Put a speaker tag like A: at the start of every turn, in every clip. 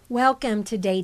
A: Welcome to day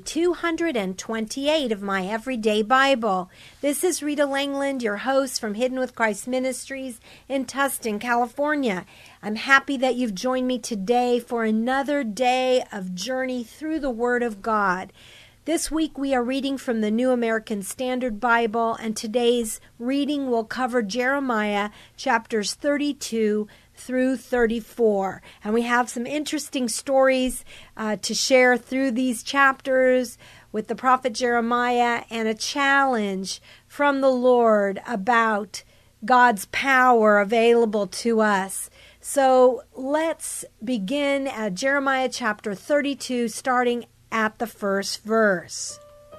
A: 228 of my Everyday Bible. This is Rita Langland, your host from Hidden with Christ Ministries in Tustin, California. I'm happy that you've joined me today for another day of journey through the Word of God. This week we are reading from the New American Standard Bible, and today's reading will cover Jeremiah chapters 32 through 34. And we have some interesting stories to share through these chapters with the prophet Jeremiah and a challenge from the Lord about God's power available to us. So let's begin at Jeremiah chapter 32, starting at the first verse.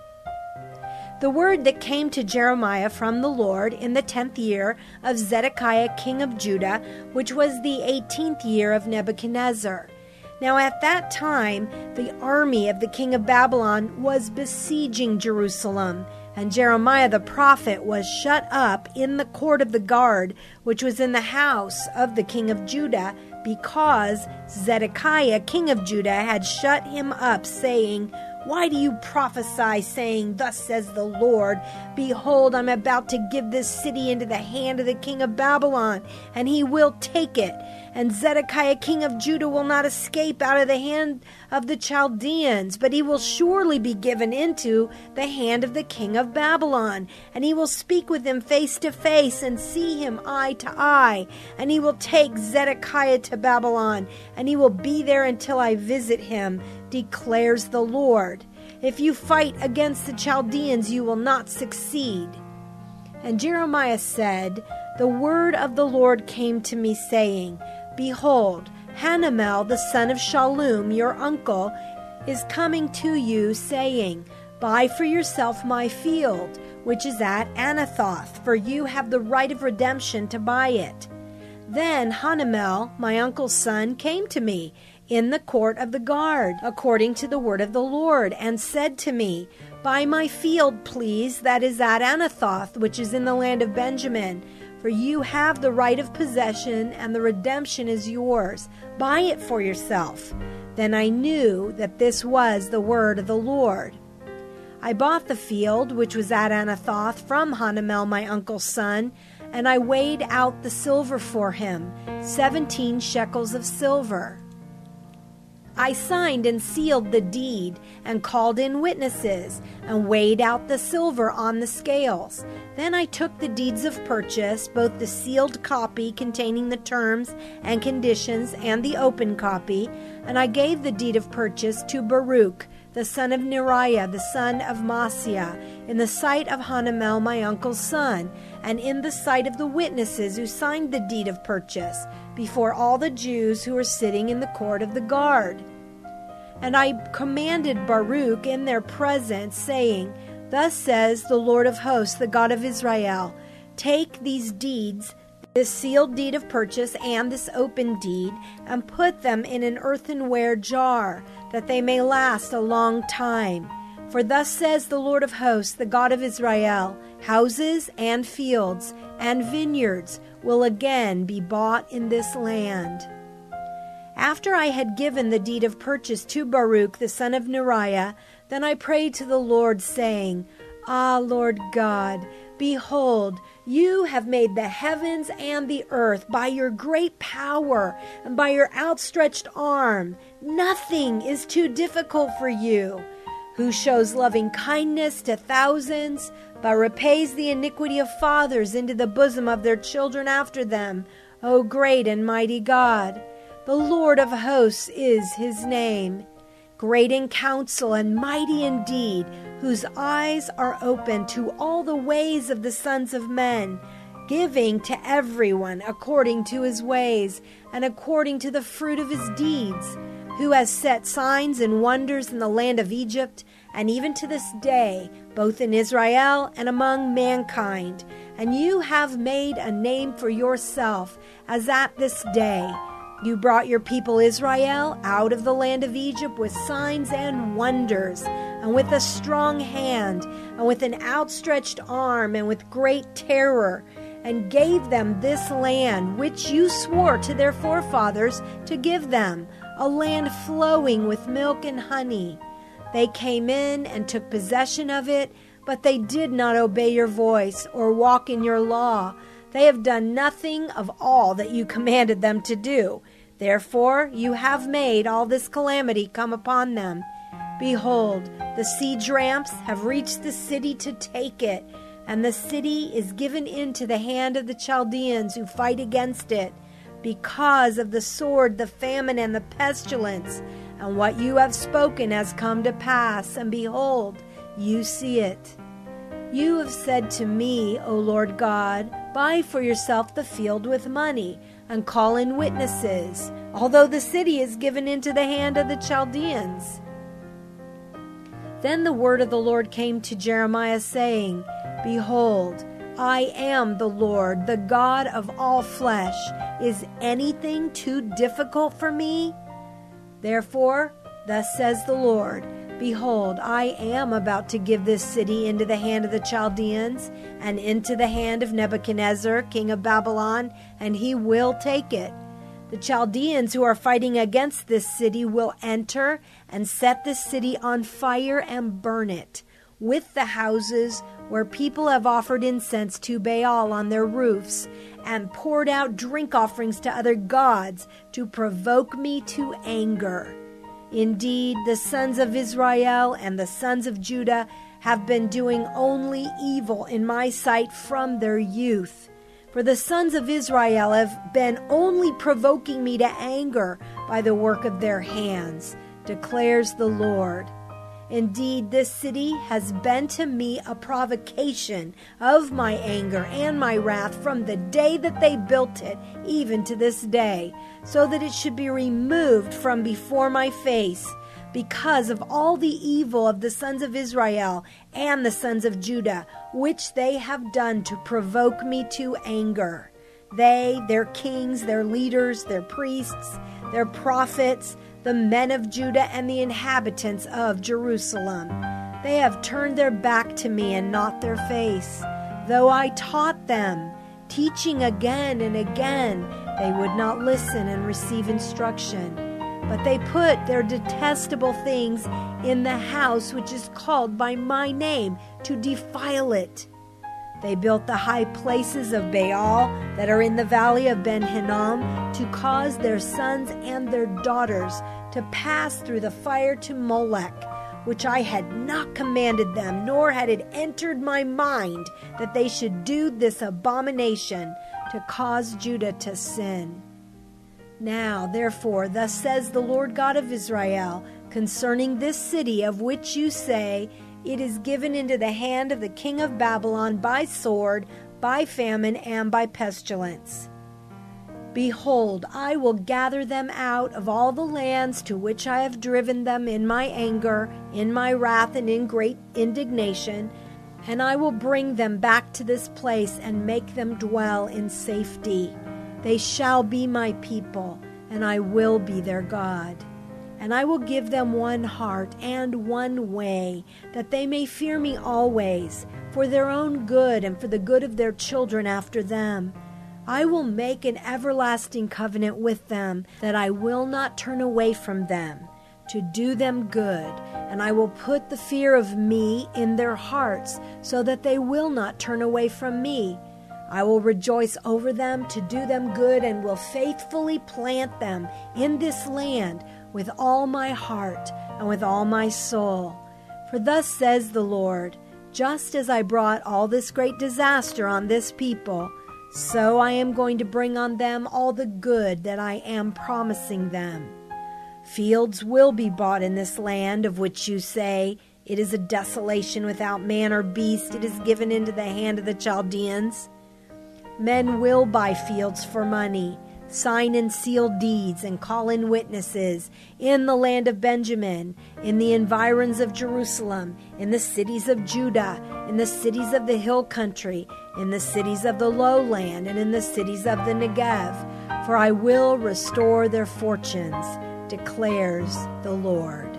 A: The word that came to Jeremiah from the Lord in the 10th year of Zedekiah king of Judah, which was the 18th year of Nebuchadnezzar. Now at that time, the army of the king of Babylon was besieging Jerusalem, and Jeremiah the prophet was shut up in the court of the guard, which was in the house of the king of Judah, because Zedekiah king of Judah had shut him up, saying, "Why do you prophesy, saying, 'Thus says the Lord, behold, I'm about to give this city into the hand of the king of Babylon, and he will take it. And Zedekiah king of Judah will not escape out of the hand of the Chaldeans, but he will surely be given into the hand of the king of Babylon. And he will speak with him face to face, and see him eye to eye. And he will take Zedekiah to Babylon, and he will be there until I visit him, declares the Lord. If you fight against the Chaldeans, you will not succeed." And Jeremiah said, "The word of the Lord came to me, saying, Behold, Hanamel the son of Shallum, your uncle, is coming to you, saying, Buy for yourself my field, which is at Anathoth, for you have the right of redemption to buy it." Then Hanamel, my uncle's son, came to me in the court of the guard, according to the word of the Lord, and said to me, "Buy my field, please, that is at Anathoth, which is in the land of Benjamin. For you have the right of possession, and the redemption is yours. Buy it for yourself." Then I knew that this was the word of the Lord. I bought the field, which was at Anathoth, from Hanamel my uncle's son, and I weighed out the silver for him, 17 shekels of silver. I signed and sealed the deed, and called in witnesses, and weighed out the silver on the scales. Then I took the deeds of purchase, both the sealed copy containing the terms and conditions, and the open copy, and I gave the deed of purchase to Baruch, the son of Neriah, the son of Maaseiah, in the sight of Hanamel my uncle's son, and in the sight of the witnesses who signed the deed of purchase, before all the Jews who were sitting in the court of the guard. And I commanded Baruch in their presence, saying, "Thus says the Lord of hosts, the God of Israel, take these deeds, this sealed deed of purchase and this open deed, and put them in an earthenware jar, that they may last a long time. For thus says the Lord of hosts, the God of Israel, houses and fields and vineyards will again be bought in this land." After I had given the deed of purchase to Baruch the son of Neriah, then I prayed to the Lord, saying, "Ah, Lord God, behold, you have made the heavens and the earth by your great power and by your outstretched arm. Nothing is too difficult for you, who shows loving kindness to thousands, but repays the iniquity of fathers into the bosom of their children after them. O great and mighty God, the Lord of hosts is his name. Great in counsel and mighty in deed, whose eyes are open to all the ways of the sons of men, giving to everyone according to his ways and according to the fruit of his deeds, who has set signs and wonders in the land of Egypt, and even to this day, both in Israel and among mankind. And you have made a name for yourself, as at this day. You brought your people Israel out of the land of Egypt with signs and wonders, and with a strong hand, and with an outstretched arm, and with great terror, and gave them this land which you swore to their forefathers to give them, a land flowing with milk and honey. They came in and took possession of it, but they did not obey your voice or walk in your law. They have done nothing of all that you commanded them to do. Therefore, you have made all this calamity come upon them. Behold, the siege ramps have reached the city to take it, and the city is given into the hand of the Chaldeans who fight against it, because of the sword, the famine, and the pestilence. And what you have spoken has come to pass, and behold, you see it. You have said to me, O Lord God, buy for yourself the field with money, and call in witnesses, although the city is given into the hand of the Chaldeans. Then the word of the Lord came to Jeremiah, saying, Behold, I am the Lord, the God of all flesh. Is anything too difficult for me? Therefore, thus says the Lord, Behold, I am about to give this city into the hand of the Chaldeans and into the hand of Nebuchadnezzar, king of Babylon, and he will take it. The Chaldeans who are fighting against this city will enter and set this city on fire and burn it, with the houses where people have offered incense to Baal on their roofs and poured out drink offerings to other gods to provoke me to anger. Indeed, the sons of Israel and the sons of Judah have been doing only evil in my sight from their youth. For the sons of Israel have been only provoking me to anger by the work of their hands, declares the Lord. Indeed, this city has been to me a provocation of my anger and my wrath from the day that they built it, even to this day, so that it should be removed from before my face, because of all the evil of the sons of Israel and the sons of Judah, which they have done to provoke me to anger. They, their kings, their leaders, their priests, their prophets, the men of Judah, and the inhabitants of Jerusalem. They have turned their back to me and not their face. Though I taught them, teaching again and again, they would not listen and receive instruction. But they put their detestable things in the house which is called by my name to defile it. They built the high places of Baal that are in the valley of Ben Hinnom to cause their sons and their daughters to pass through the fire to Molech, which I had not commanded them, nor had it entered my mind that they should do this abomination to cause Judah to sin. Now, therefore, thus says the Lord God of Israel, concerning this city of which you say, it is given into the hand of the king of Babylon by sword, by famine, and by pestilence. Behold, I will gather them out of all the lands to which I have driven them in my anger, in my wrath, and in great indignation, and I will bring them back to this place and make them dwell in safety. They shall be my people, and I will be their God. And I will give them one heart and one way, that they may fear me always, for their own good and for the good of their children after them. I will make an everlasting covenant with them, that I will not turn away from them, to do them good. And I will put the fear of me in their hearts, so that they will not turn away from me. I will rejoice over them to do them good, and will faithfully plant them in this land with all my heart and with all my soul. For thus says the Lord, just as I brought all this great disaster on this people, so I am going to bring on them all the good that I am promising them. Fields will be bought in this land of which you say, it is a desolation without man or beast, it is given into the hand of the Chaldeans. Men will buy fields for money, sign and seal deeds, and call in witnesses in the land of Benjamin, in the environs of Jerusalem, in the cities of Judah, in the cities of the hill country, in the cities of the lowland, and in the cities of the Negev. For I will restore their fortunes, declares the Lord.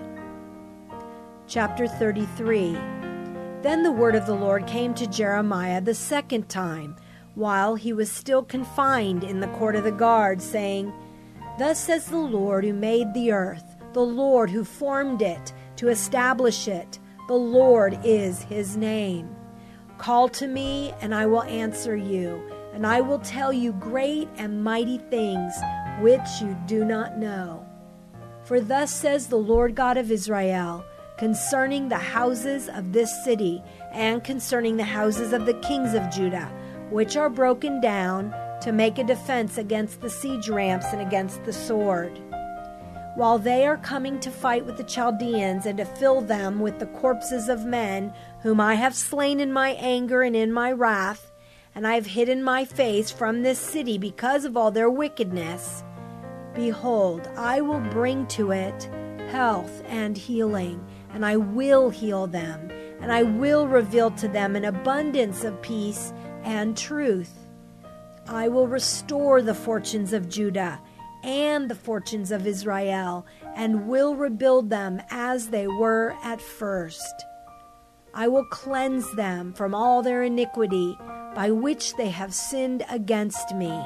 A: Chapter 33. Then the word of the Lord came to Jeremiah the second time, while he was still confined in the court of the guard, saying, Thus says the Lord who made the earth, the Lord who formed it, to establish it. The Lord is his name. Call to me, and I will answer you, and I will tell you great and mighty things which you do not know. For thus says the Lord God of Israel, concerning the houses of this city, and concerning the houses of the kings of Judah, which are broken down, to make a defense against the siege ramps and against the sword. While they are coming to fight with the Chaldeans, and to fill them with the corpses of men whom I have slain in my anger and in my wrath, and I have hidden my face from this city because of all their wickedness, behold, I will bring to it health and healing, and I will heal them, and I will reveal to them an abundance of peace and truth. I will restore the fortunes of Judah and the fortunes of Israel, and will rebuild them as they were at first. I will cleanse them from all their iniquity, by which they have sinned against me,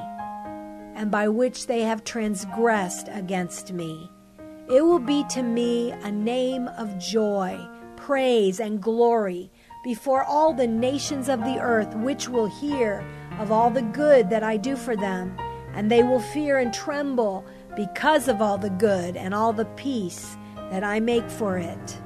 A: and by which they have transgressed against me. It will be to me a name of joy, praise, and glory before all the nations of the earth, which will hear of all the good that I do for them, and they will fear and tremble because of all the good and all the peace that I make for it.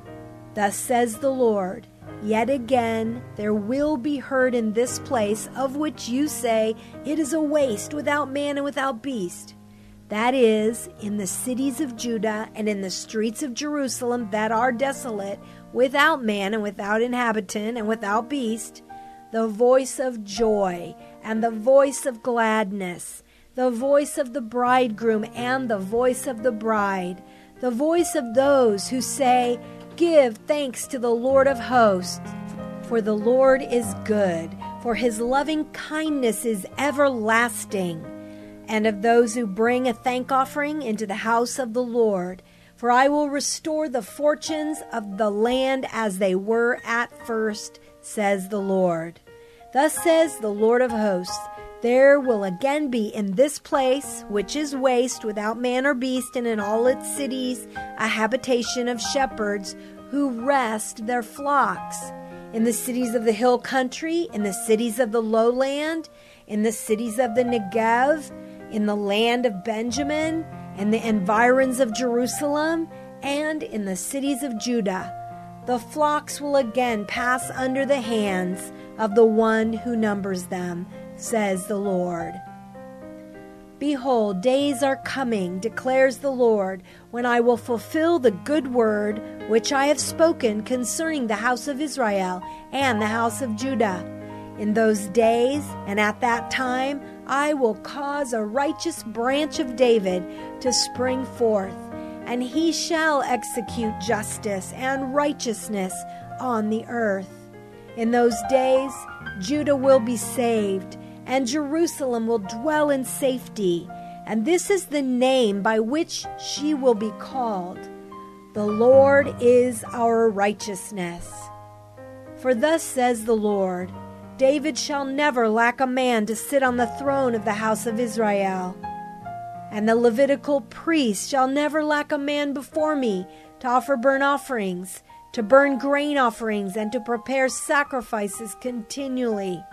A: Thus says the Lord, yet again there will be heard in this place, of which you say, it is a waste without man and without beast. That is, in the cities of Judah and in the streets of Jerusalem that are desolate, without man and without inhabitant and without beast, the voice of joy and the voice of gladness, the voice of the bridegroom and the voice of the bride, the voice of those who say, give thanks to the Lord of hosts, for the Lord is good, for his loving kindness is everlasting, and of those who bring a thank offering into the house of the Lord. For I will restore the fortunes of the land as they were at first, says the Lord. Thus says the Lord of hosts, there will again be in this place, which is waste without man or beast, and in all its cities, a habitation of shepherds who rest their flocks. In the cities of the hill country, in the cities of the lowland, in the cities of the Negev, in the land of Benjamin, in the environs of Jerusalem, and in the cities of Judah, the flocks will again pass under the hands of the one who numbers them, says the Lord. Behold, days are coming, declares the Lord, when I will fulfill the good word which I have spoken concerning the house of Israel and the house of Judah. In those days and at that time, I will cause a righteous branch of David to spring forth, and he shall execute justice and righteousness on the earth. In those days, Judah will be saved, and Jerusalem will dwell in safety, and this is the name by which she will be called. The Lord is our righteousness. For thus says the Lord, David shall never lack a man to sit on the throne of the house of Israel. And the Levitical priest shall never lack a man before me to offer burnt offerings, to burn grain offerings, and to prepare sacrifices continually.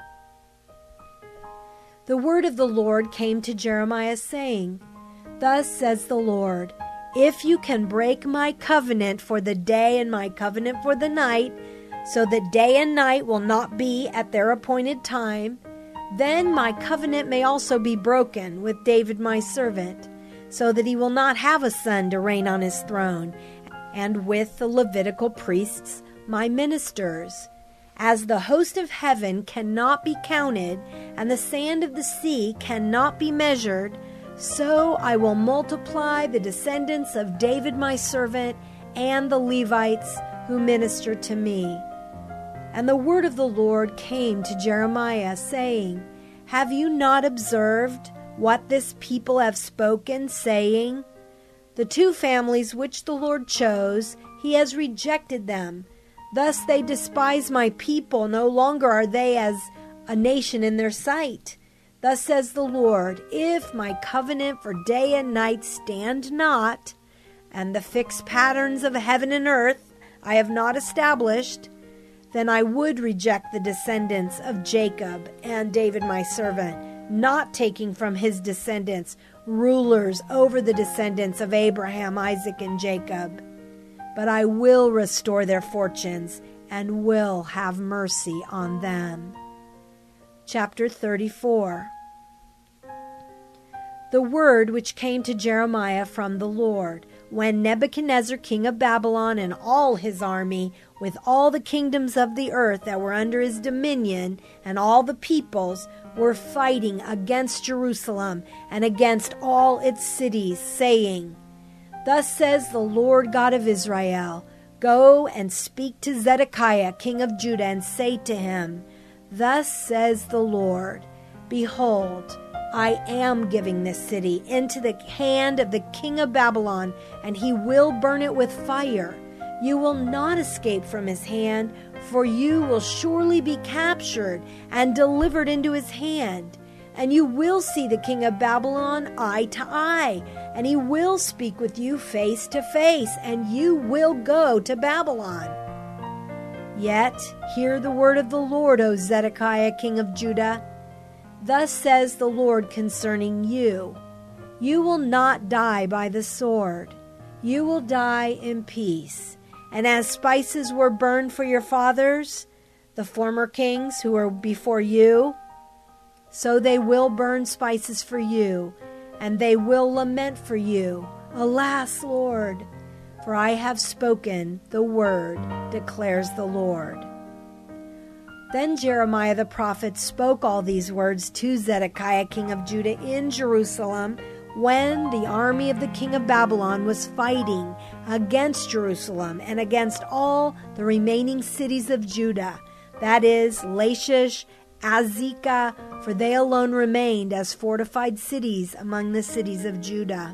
A: The word of the Lord came to Jeremiah, saying, Thus says the Lord, if you can break my covenant for the day and my covenant for the night, so that day and night will not be at their appointed time, then my covenant may also be broken with David my servant, so that he will not have a son to reign on his throne, and with the Levitical priests my ministers. As the host of heaven cannot be counted, and the sand of the sea cannot be measured, so I will multiply the descendants of David my servant and the Levites who minister to me. And the word of the Lord came to Jeremiah, saying, Have you not observed what this people have spoken, saying, The two families which the Lord chose, he has rejected them. Thus they despise my people, no longer are they as a nation in their sight. Thus says the Lord, if my covenant for day and night stand not, and the fixed patterns of heaven and earth I have not established, then I would reject the descendants of Jacob and David my servant, not taking from his descendants rulers over the descendants of Abraham, Isaac, and Jacob. But I will restore their fortunes and will have mercy on them. Chapter 34. The word which came to Jeremiah from the Lord, when Nebuchadnezzar king of Babylon and all his army, with all the kingdoms of the earth that were under his dominion, and all the peoples, were fighting against Jerusalem and against all its cities, saying, Thus says the Lord God of Israel, Go and speak to Zedekiah king of Judah, and say to him, Thus says the Lord, Behold, I am giving this city into the hand of the king of Babylon, and he will burn it with fire. You will not escape from his hand, for you will surely be captured and delivered into his hand. And you will see the king of Babylon eye to eye, and he will speak with you face to face, and you will go to Babylon. Yet hear the word of the Lord, O Zedekiah king of Judah. Thus says the Lord concerning you, You will not die by the sword. You will die in peace. And as spices were burned for your fathers, the former kings who were before you, so they will burn spices for you, and they will lament for you. Alas, Lord, for I have spoken the word, declares the Lord. Then Jeremiah the prophet spoke all these words to Zedekiah king of Judah in Jerusalem, when the army of the king of Babylon was fighting against Jerusalem and against all the remaining cities of Judah, that is, Lachish, Azekah, for they alone remained as fortified cities among the cities of Judah.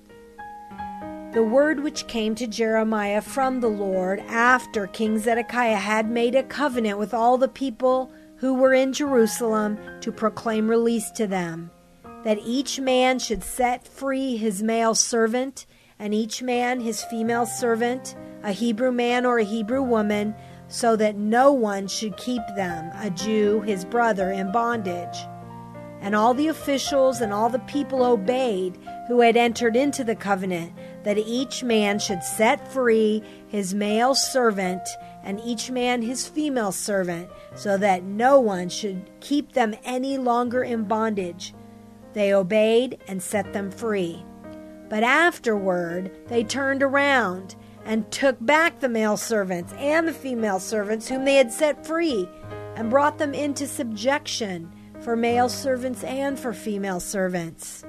A: The word which came to Jeremiah from the Lord after King Zedekiah had made a covenant with all the people who were in Jerusalem to proclaim release to them, that each man should set free his male servant, and each man his female servant, a Hebrew man or a Hebrew woman, so that no one should keep them, a Jew, his brother, in bondage. And all the officials and all the people obeyed who had entered into the covenant, that each man should set free his male servant and each man his female servant, so that no one should keep them any longer in bondage. They obeyed and set them free. But afterward they turned around and took back the male servants and the female servants whom they had set free, and brought them into subjection, for male servants and for female servants.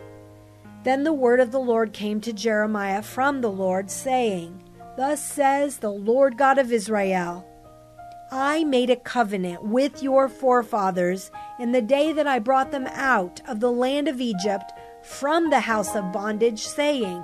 A: Then the word of the Lord came to Jeremiah from the Lord, saying, Thus says the Lord God of Israel, I made a covenant with your forefathers in the day that I brought them out of the land of Egypt from the house of bondage, saying,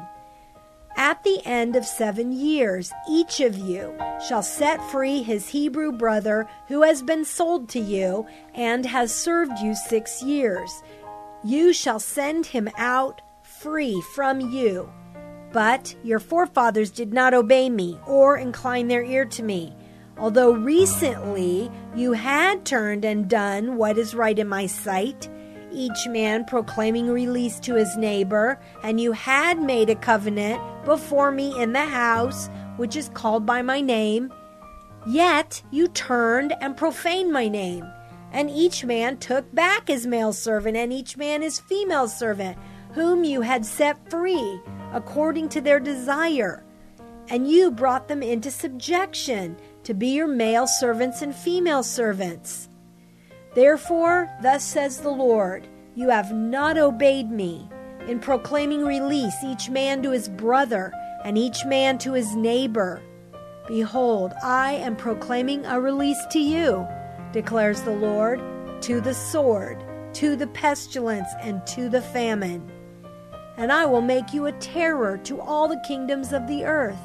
A: At the end of 7 years, each of you shall set free his Hebrew brother who has been sold to you and has served you 6 years. You shall send him out free from you. But your forefathers did not obey me or incline their ear to me, although recently you had turned and done what is right in my sight, each man proclaiming release to his neighbor, and you had made a covenant before me in the house which is called by my name. Yet you turned and profaned my name, and each man took back his male servant and each man his female servant, whom you had set free according to their desire, and you brought them into subjection to be your male servants and female servants. Therefore, thus says the Lord, you have not obeyed me in proclaiming release, each man to his brother and each man to his neighbor. Behold, I am proclaiming a release to you, declares the Lord, to the sword, to the pestilence, and to the famine. And I will make you a terror to all the kingdoms of the earth.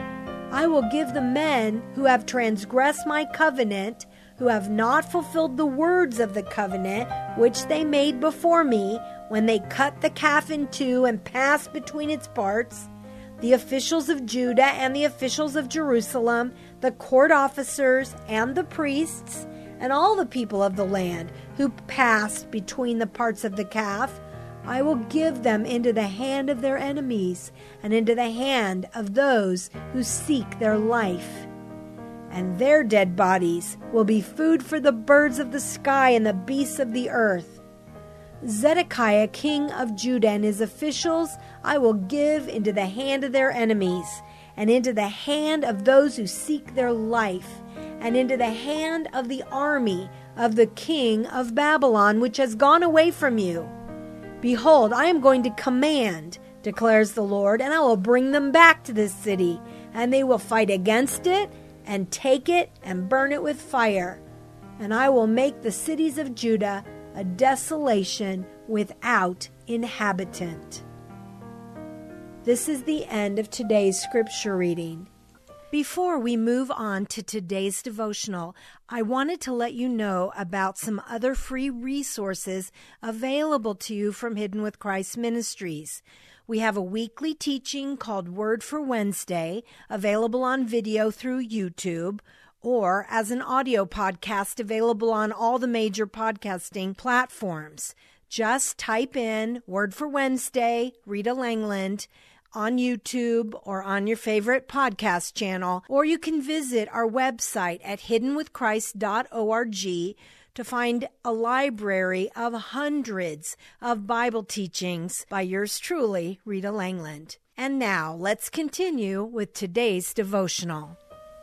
A: I will give the men who have transgressed my covenant, who have not fulfilled the words of the covenant which they made before me when they cut the calf in two and passed between its parts, the officials of Judah and the officials of Jerusalem, the court officers and the priests, and all the people of the land who passed between the parts of the calf, I will give them into the hand of their enemies and into the hand of those who seek their life. And their dead bodies will be food for the birds of the sky and the beasts of the earth. Zedekiah, king of Judah, and his officials I will give into the hand of their enemies, and into the hand of those who seek their life, and into the hand of the army of the king of Babylon, which has gone away from you. Behold, I am going to command, declares the Lord, and I will bring them back to this city, and they will fight against it, and take it, and burn it with fire. And I will make the cities of Judah a desolation without inhabitant. This is the end of today's scripture reading. Before we move on to today's devotional, I wanted to let you know about some other free resources available to you from Hidden with Christ Ministries. We have a weekly teaching called Word for Wednesday, available on video through YouTube, or as an audio podcast available on all the major podcasting platforms. Just type in Word for Wednesday, Rita Langland, on YouTube or on your favorite podcast channel, or you can visit our website at hiddenwithchrist.org to find a library of hundreds of Bible teachings by yours truly, Rita Langland. And now, let's continue with today's devotional.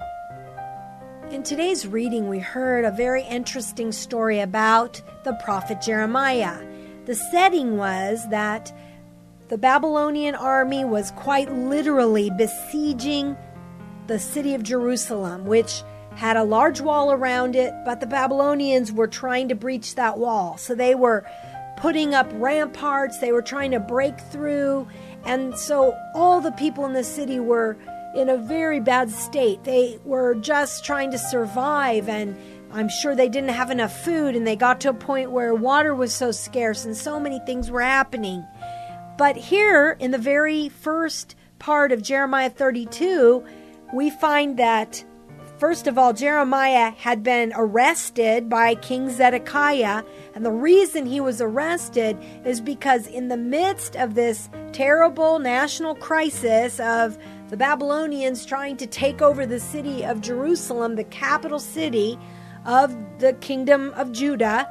A: In today's reading, we heard a very interesting story about the prophet Jeremiah. The setting was that the Babylonian army was quite literally besieging the city of Jerusalem, which had a large wall around it, but the Babylonians were trying to breach that wall. So they were putting up ramparts, they were trying to break through, and so all the people in the city were in a very bad state. They were just trying to survive, and I'm sure they didn't have enough food, and they got to a point where water was so scarce and so many things were happening. But here, in the very first part of Jeremiah 32, we find that, first of all, Jeremiah had been arrested by King Zedekiah, and the reason he was arrested is because in the midst of this terrible national crisis of the Babylonians trying to take over the city of Jerusalem, the capital city of the kingdom of Judah,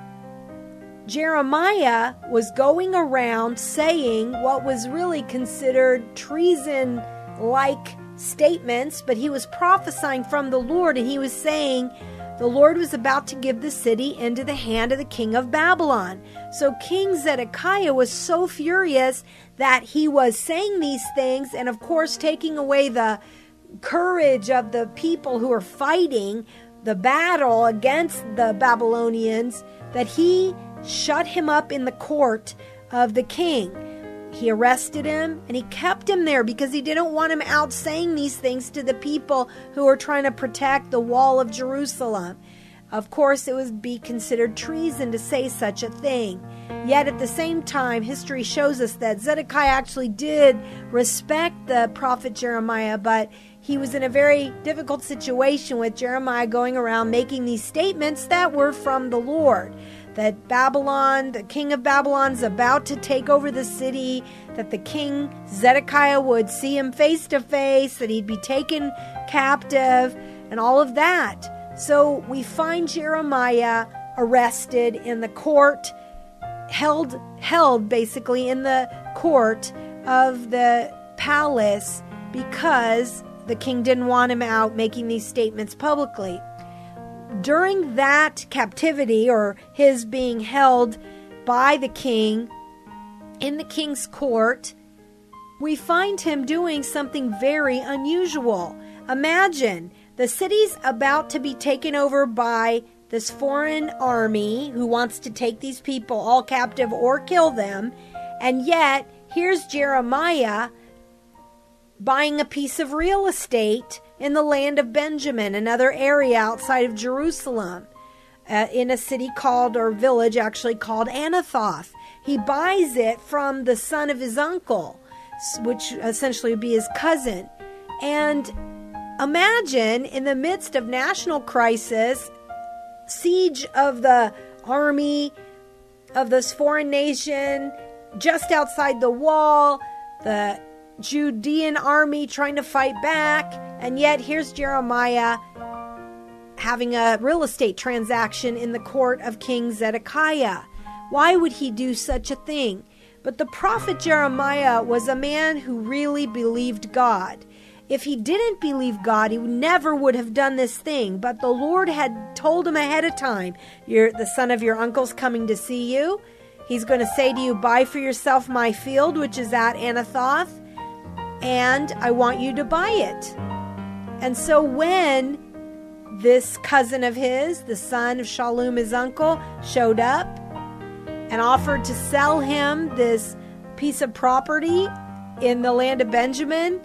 A: Jeremiah was going around saying what was really considered treason-like statements, but he was prophesying from the Lord, and he was saying the Lord was about to give the city into the hand of the king of Babylon. So King Zedekiah was so furious that he was saying these things, and of course taking away the courage of the people who are fighting the battle against the Babylonians, that he shut him up in the court of the king. He arrested him and he kept him there because he didn't want him out saying these things to the people who were trying to protect the wall of Jerusalem. Of course, it would be considered treason to say such a thing. Yet at the same time, history shows us that Zedekiah actually did respect the prophet Jeremiah, but he was in a very difficult situation with Jeremiah going around making these statements that were from the Lord. That Babylon, the king of Babylon, is about to take over the city, that the king Zedekiah would see him face to face, that he'd be taken captive, and all of that. So we find Jeremiah arrested in the court, held basically in the court of the palace because the king didn't want him out making these statements publicly. During that captivity, or his being held by the king in the king's court, we find him doing something very unusual. Imagine, the city's about to be taken over by this foreign army who wants to take these people all captive or kill them, and yet here's Jeremiah buying a piece of real estate in the land of Benjamin, another area outside of Jerusalem, in a city called, or village actually called Anathoth. He buys it from the son of his uncle. which essentially would be his cousin. And imagine in the midst of national crisis, siege of the army of this foreign nation, just outside the wall, the Judean army trying to fight back, and yet here's Jeremiah having a real estate transaction in the court of King Zedekiah. Why would he do such a thing? But the prophet Jeremiah was a man who really believed God. If he didn't believe God, he never would have done this thing. But the Lord had told him ahead of time, the son of your uncle's coming to see you. He's going to say to you, buy for yourself my field, which is at Anathoth, and I want you to buy it. And so when this cousin of his, the son of Shallum, his uncle, showed up and offered to sell him this piece of property in the land of Benjamin,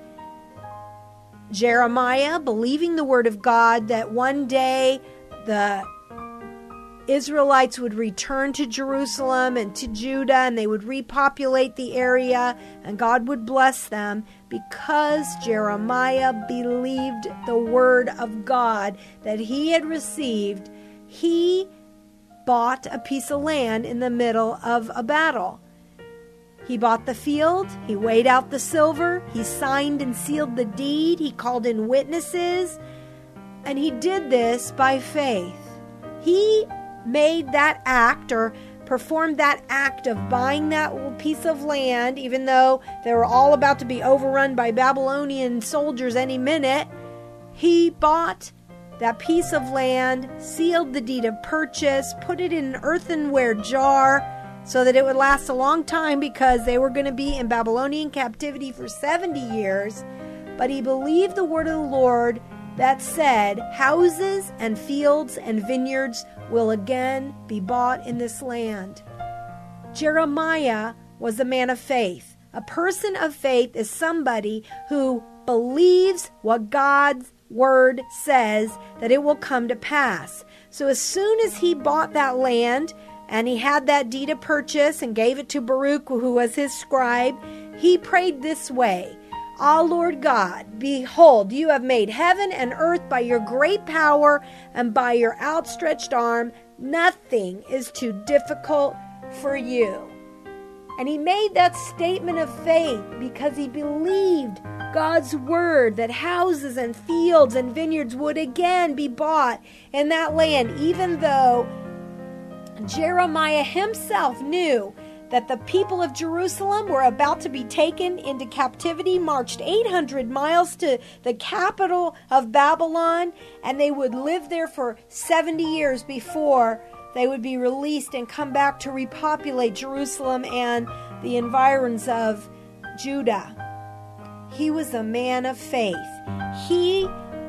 A: Jeremiah, believing the word of God that one day the Israelites would return to Jerusalem and to Judah, and they would repopulate the area, and God would bless them, because Jeremiah believed the word of God that he had received. He bought a piece of land in the middle of a battle. He bought the field, he weighed out the silver, he signed and sealed the deed, he called in witnesses, and he did this by faith. He made that act, or performed that act of buying that piece of land, even though they were all about to be overrun by Babylonian soldiers any minute. He bought that piece of land, sealed the deed of purchase, put it in an earthenware jar so that it would last a long time, because they were going to be in Babylonian captivity for 70 years. But he believed the word of the Lord that said, houses and fields and vineyards will again be bought in this land. Jeremiah was a man of faith. A person of faith is somebody who believes what God's word says, that it will come to pass. So as soon as he bought that land and he had that deed of purchase and gave it to Baruch, who was his scribe, he prayed this way: Ah, Lord God, behold, you have made heaven and earth by your great power and by your outstretched arm. Nothing is too difficult for you. And he made that statement of faith because he believed God's word that houses and fields and vineyards would again be bought in that land, even though Jeremiah himself knew that the people of Jerusalem were about to be taken into captivity, marched 800 miles to the capital of Babylon, and they would live there for 70 years before they would be released and come back to repopulate Jerusalem and the environs of Judah. He was a man of faith. He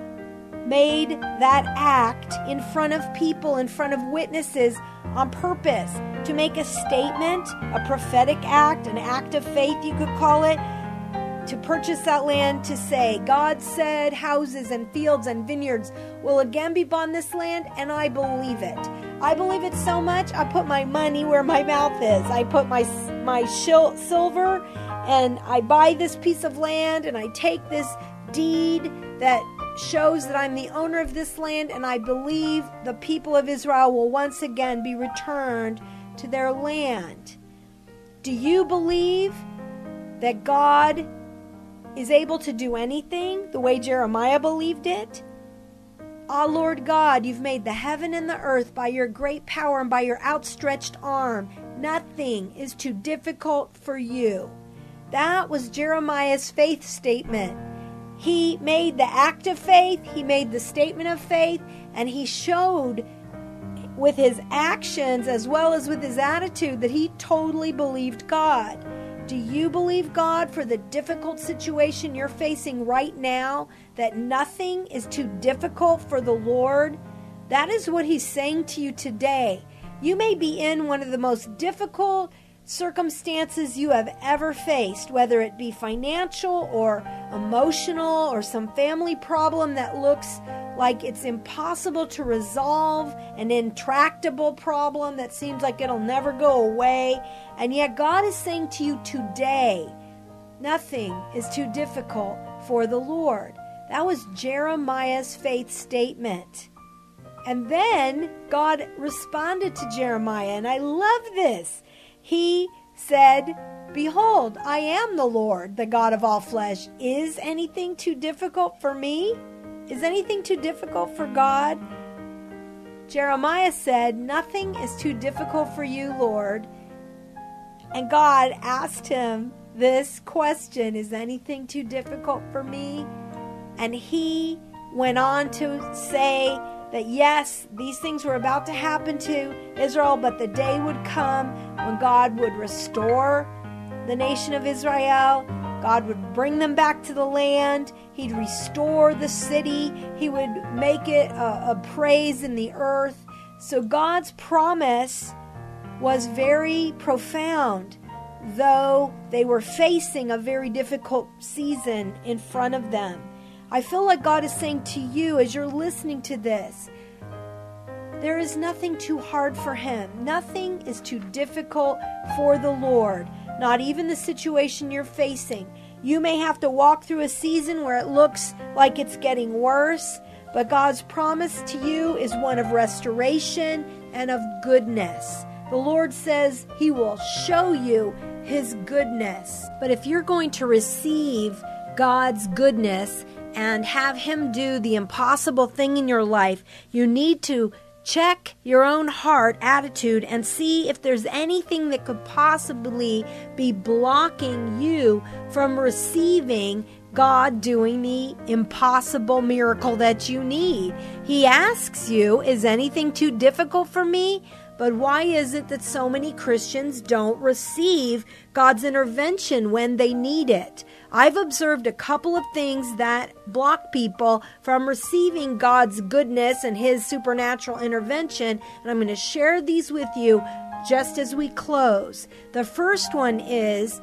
A: made that act in front of people, in front of witnesses, on purpose, to make a statement, a prophetic act, an act of faith, you could call it, to purchase that land, to say, God said houses and fields and vineyards will again be bought in this land, and I believe it. I believe it so much, I put my money where my mouth is. I put my silver, and I buy this piece of land, and I take this deed that shows that I'm the owner of this land, and I believe the people of Israel will once again be returned to their land. Do you believe that God is able to do anything the way Jeremiah believed it? Ah, Lord God, you've made the heaven and the earth by your great power and by your outstretched arm. Nothing is too difficult for you. That was Jeremiah's faith statement. He made the act of faith, he made the statement of faith, and he showed with his actions as well as with his attitude that he totally believed God. Do you believe God for the difficult situation you're facing right now, that nothing is too difficult for the Lord? That is what he's saying to you today. You may be in one of the most difficult circumstances you have ever faced, whether it be financial or emotional or some family problem that looks like it's impossible to resolve, an intractable problem that seems like it'll never go away. And yet God is saying to you today, Nothing is too difficult for the Lord. That was Jeremiah's faith statement. And then God responded to Jeremiah, and I love this. He said, "Behold, I am the Lord, the God of all flesh. Is anything too difficult for me?" Is anything too difficult for God? Jeremiah said, "Nothing is too difficult for you, Lord." And God asked him this question, "Is anything too difficult for me?" And he went on to say that yes, these things were about to happen to Israel, but the day would come when God would restore the nation of Israel. God would bring them back to the land. He'd restore the city. He would make it a praise in the earth. So God's promise was very profound, though they were facing a very difficult season in front of them. I feel like God is saying to you as you're listening to this, there is nothing too hard for Him. Nothing is too difficult for the Lord. Not even the situation you're facing. You may have to walk through a season where it looks like it's getting worse, but God's promise to you is one of restoration and of goodness. The Lord says He will show you His goodness. But if you're going to receive God's goodness and have Him do the impossible thing in your life, you need to check your own heart attitude and see if there's anything that could possibly be blocking you from receiving God doing the impossible miracle that you need. He asks you, "Is anything too difficult for me?" But why is it that so many Christians don't receive God's intervention when they need it? I've observed a couple of things that block people from receiving God's goodness and His supernatural intervention, and I'm going to share these with you just as we close. The first one is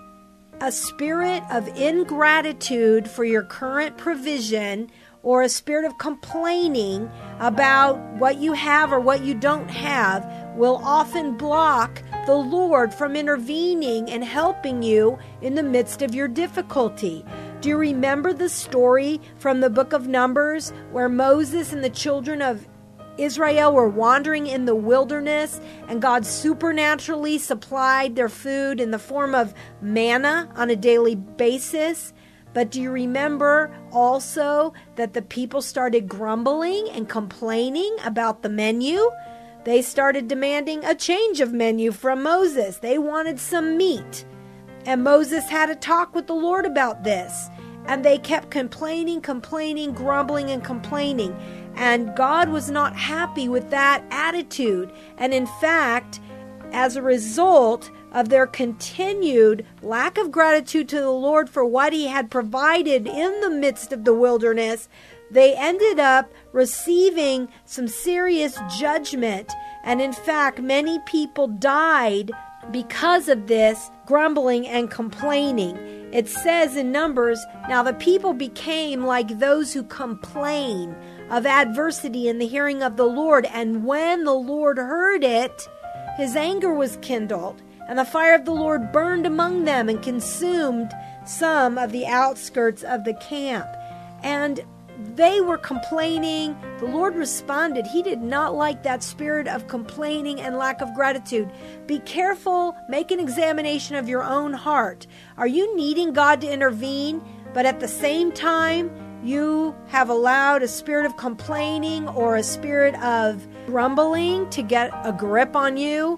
A: a spirit of ingratitude for your current provision, or a spirit of complaining about what you have or what you don't have, will often block the Lord from intervening and helping you in the midst of your difficulty. Do you remember the story from the book of Numbers where Moses and the children of Israel were wandering in the wilderness and God supernaturally supplied their food in the form of manna on a daily basis? But do you remember also that the people started grumbling and complaining about the menu? They started demanding a change of menu from Moses. They wanted some meat. And Moses had a talk with the Lord about this. And they kept complaining, grumbling, and complaining. And God was not happy with that attitude. And in fact, as a result of their continued lack of gratitude to the Lord for what He had provided in the midst of the wilderness, they ended up receiving some serious judgment. And in fact, many people died because of this grumbling and complaining. It says in Numbers, "Now the people became like those who complain of adversity in the hearing of the Lord. And when the Lord heard it, His anger was kindled. And the fire of the Lord burned among them and consumed some of the outskirts of the camp." And they were complaining. The Lord responded. He did not like that spirit of complaining and lack of gratitude. Be careful. Make an examination of your own heart. Are you needing God to intervene, but at the same time, you have allowed a spirit of complaining or a spirit of grumbling to get a grip on you?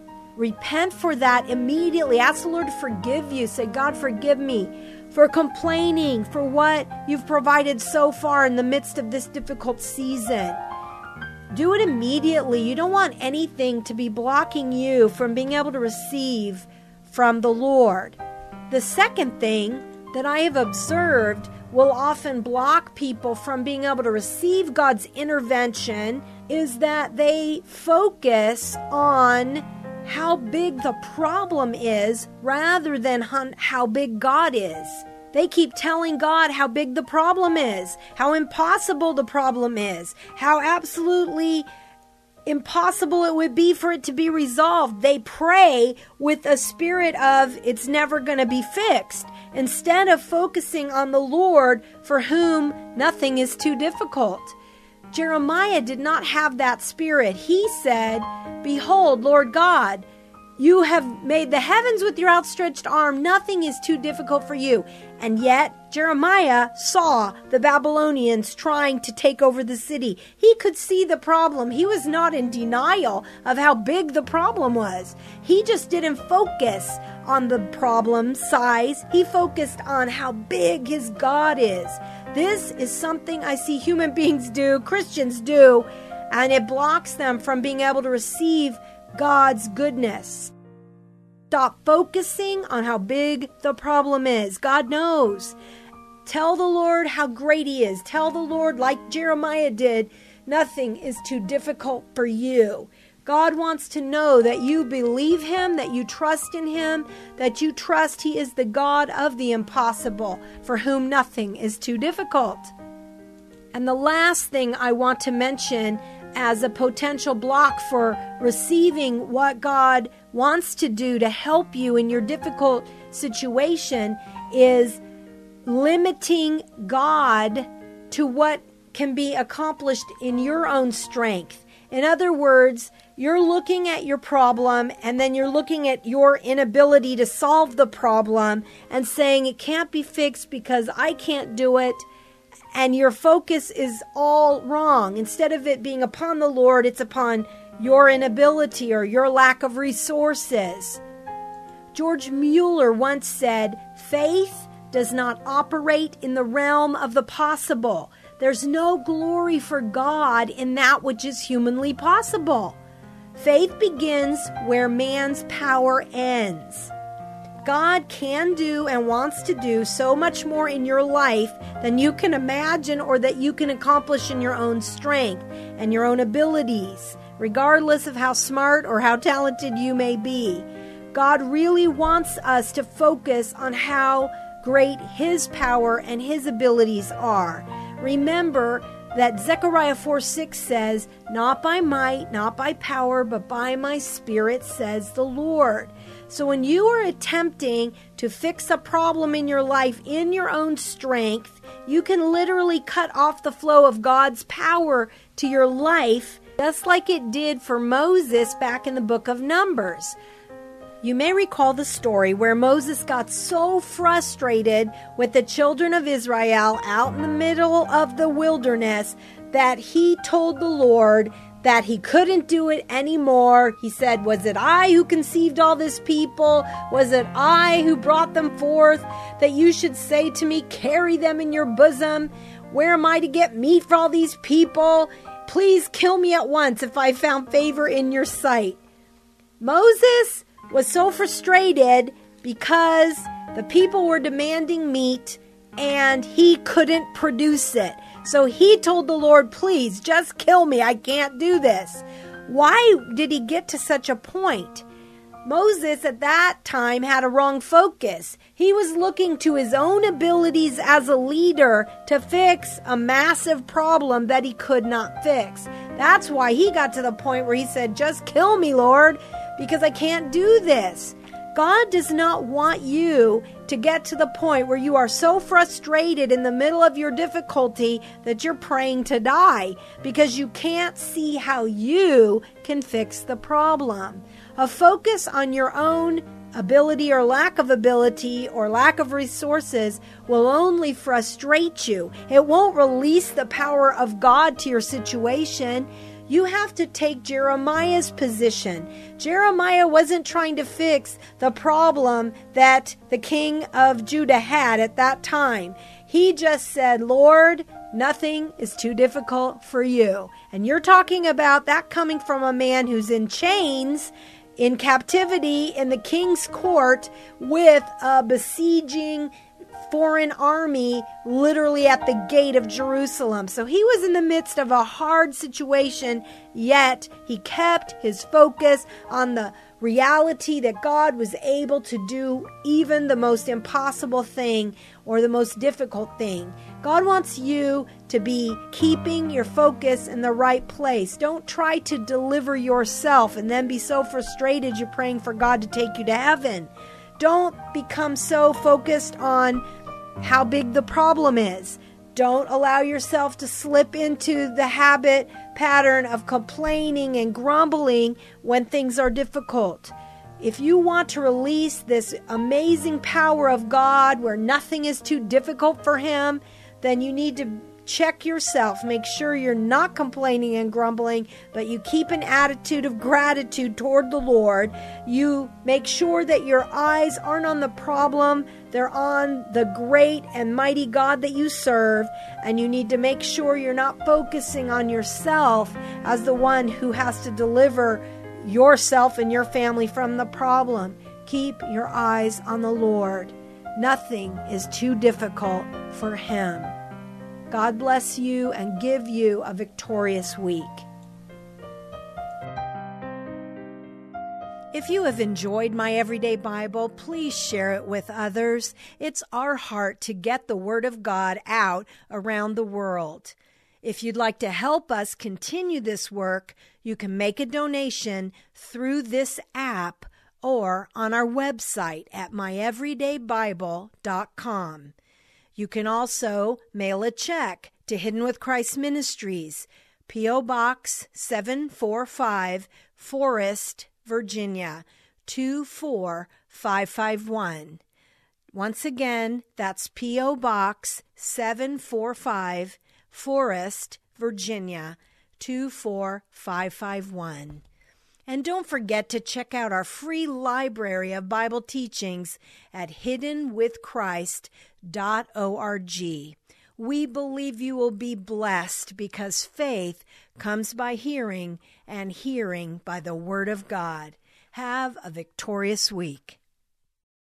A: Repent for that immediately. Ask the Lord to forgive you. Say, "God, forgive me for complaining for what you've provided so far in the midst of this difficult season." Do it immediately. You don't want anything to be blocking you from being able to receive from the Lord. The second thing that I have observed will often block people from being able to receive God's intervention is that they focus on how big the problem is rather than how big God is. They keep telling God how big the problem is, how impossible the problem is, how absolutely impossible it would be for it to be resolved. They pray with a spirit of it's never going to be fixed, instead of focusing on the Lord, for whom nothing is too difficult. Jeremiah did not have that spirit. He said, "Behold, Lord God, you have made the heavens with your outstretched arm. Nothing is too difficult for you." And yet, Jeremiah saw the Babylonians trying to take over the city. He could see the problem. He was not in denial of how big the problem was. He just didn't focus on the problem size. He focused on how big his God is. This is something I see human beings do, Christians do, and it blocks them from being able to receive God's goodness. Stop focusing on how big the problem is. God knows. Tell the Lord how great He is. Tell the Lord, like Jeremiah did, nothing is too difficult for you. God wants to know that you believe Him, that you trust in Him, that you trust He is the God of the impossible, for whom nothing is too difficult. And the last thing I want to mention as a potential block for receiving what God wants to do to help you in your difficult situation is limiting God to what can be accomplished in your own strength. In other words, you're looking at your problem and then you're looking at your inability to solve the problem and saying it can't be fixed because I can't do it. And your focus is all wrong. Instead of it being upon the Lord, it's upon your inability or your lack of resources. George Mueller once said, "Faith does not operate in the realm of the possible. There's no glory for God in that which is humanly possible. Faith begins where man's power ends." God can do and wants to do so much more in your life than you can imagine or that you can accomplish in your own strength and your own abilities, regardless of how smart or how talented you may be. God really wants us to focus on how great His power and His abilities are. Remember that Zechariah 4:6 says, "Not by might, not by power, but by my Spirit, says the Lord." So when you are attempting to fix a problem in your life in your own strength, you can literally cut off the flow of God's power to your life, just like it did for Moses back in the book of Numbers. You may recall the story where Moses got so frustrated with the children of Israel out in the middle of the wilderness that he told the Lord that he couldn't do it anymore. He said, "Was it I who conceived all this people? Was it I who brought them forth? That you should say to me, carry them in your bosom? Where am I to get meat for all these people? Please kill me at once if I found favor in your sight." Moses was so frustrated because the people were demanding meat and he couldn't produce it. So he told the Lord, "Please, just kill me. I can't do this." Why did he get to such a point? Moses at that time had a wrong focus. He was looking to his own abilities as a leader to fix a massive problem that he could not fix. That's why he got to the point where he said, "Just kill me, Lord, because I can't do this." God does not want you to get to the point where you are so frustrated in the middle of your difficulty that you're praying to die because you can't see how you can fix the problem. A focus on your own ability or lack of ability or lack of resources will only frustrate you. It won't release the power of God to your situation. You have to take Jeremiah's position. Jeremiah wasn't trying to fix the problem that the king of Judah had at that time. He just said, "Lord, nothing is too difficult for you." And you're talking about that coming from a man who's in chains, in captivity in the king's court with a besieging foreign army literally at the gate of Jerusalem. So he was in the midst of a hard situation, yet he kept his focus on the reality that God was able to do even the most impossible thing or the most difficult thing. God wants you to be keeping your focus in the right place. Don't try to deliver yourself and then be so frustrated you're praying for God to take you to heaven. Don't become so focused on how big the problem is. Don't allow yourself to slip into the habit pattern of complaining and grumbling when things are difficult. If you want to release this amazing power of God where nothing is too difficult for Him, then you need to check yourself. Make sure you're not complaining and grumbling, but you keep an attitude of gratitude toward the Lord. You make sure that your eyes aren't on the problem. They're on the great and mighty God that you serve. And you need to make sure you're not focusing on yourself as the one who has to deliver yourself and your family from the problem. Keep your eyes on the Lord. Nothing is too difficult for Him. God bless you and give you a victorious week. If you have enjoyed my Everyday Bible, please share it with others. It's our heart to get the Word of God out around the world. If you'd like to help us continue this work, you can make a donation through this app or on our website at myeverydaybible.com. You can also mail a check to Hidden with Christ Ministries, P.O. Box 745, Forest, Virginia, 24551. Once again, that's P.O. Box 745, Forest, Virginia, 24551. And don't forget to check out our free library of Bible teachings at hiddenwithchrist.org. We believe you will be blessed because faith comes by hearing and hearing by the Word of God. Have a victorious week.